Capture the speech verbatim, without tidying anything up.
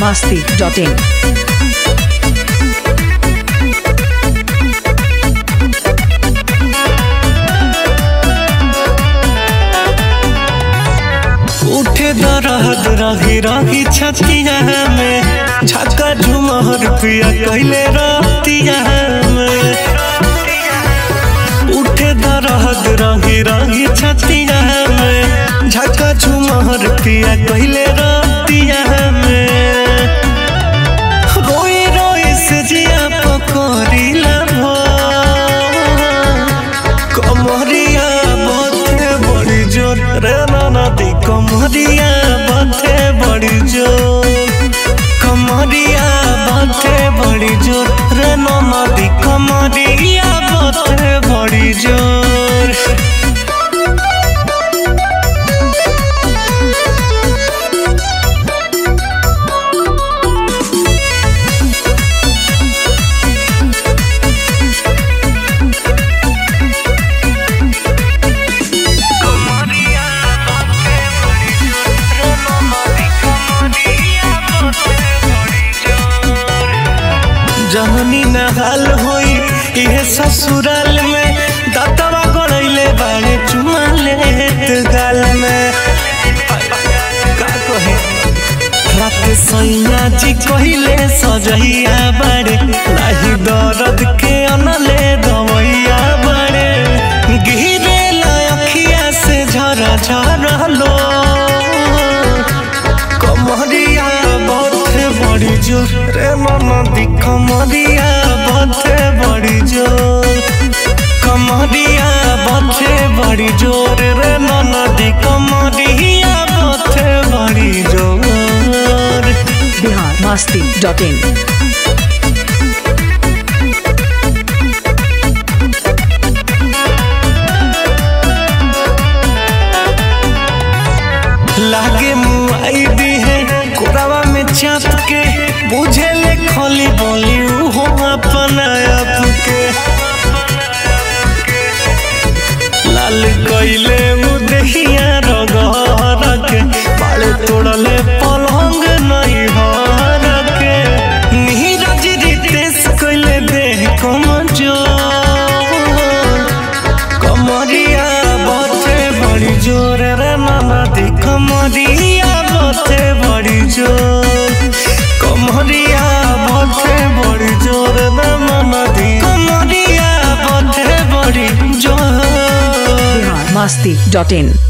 masti dot in. उठे दरद रही रही छतिया में झका झुमर पिया कहले रतिया में। उठे दरद रही रही छतिया में झका झुमर पिया कहले रतिया में। रोई रोई से जिया पकड़िला भो कमरिया बथे बड़ी जोर रे नदी कमरिया बथे बड़ी जोर कमरिया बथे बड़ी जोर रे नदी कमरिया बथे बड़ी जोर। जहनी नहाल होई ये ससुराल में दतवा गड़ैले बाड़े चुमा लेत गाल में। का कहे रात सैया जी कहिले सजैया बाड़े नाही दर्द के अनले दवैया बाड़े। गिरे अखिया से झरा झरा लो कमरिया बथे बड़ी जोर रे नदी कमरिया बथे बड़ी जोर कमरिया बथे बड़ी जोर रे नदी कमरिया बथे बड़ी जोर। Bihar masti dot in. लागे मुआई दी है कोरावा में चाप के बुझे ले खोली बोली हो अपना आप के। लाल कइले उदहिया रगहर के बाले तोड़ले पलंग नहीं हर के। नीरज रितेश कइले देह कमजोर कमरिया बथे बड़ी जोर रे नदी कमरिया बथे बड़ी जोर कमरिया बथे बड़ी जोर रे नदी कमरिया बथे बड़ी जोर। Bihar masti dot in.